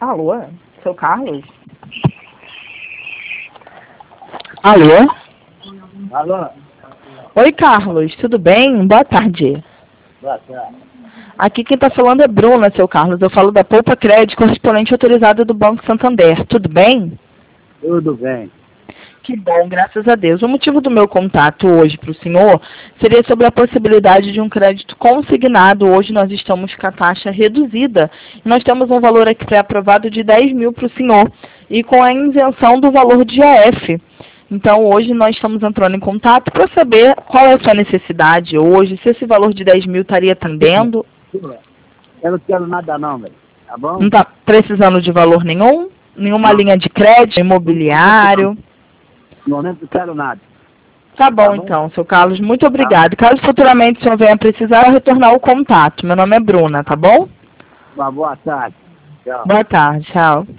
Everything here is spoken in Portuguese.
Alô, seu Carlos? Alô? Alô? Oi, Carlos, tudo bem? Boa tarde. Boa tarde. Aqui quem está falando é Bruna, seu Carlos. Eu falo da Poupa Crédito, correspondente autorizada do Banco Santander. Tudo bem? Tudo bem. Que bom, graças a Deus. O motivo do meu contato hoje para o senhor seria sobre a possibilidade de um crédito consignado. Hoje nós estamos com a taxa reduzida. Nós temos um valor aqui pré-aprovado de 10 mil para o senhor e com a isenção do valor de IAF. Então, hoje nós estamos entrando em contato para saber qual é a sua necessidade hoje, se esse valor de 10 mil estaria atendendo. Eu não quero nada não, velho. Tá bom? Não está precisando de valor nenhum? Nenhuma Não. linha de crédito, imobiliário? No momento não quero nada. Tá bom, bom? então, seu Carlos. Muito obrigado. Caso futuramente o senhor venha precisar, eu retornar o contato. Meu nome é Bruna, tá bom? Uma boa tarde. Tchau. Boa tarde, tchau.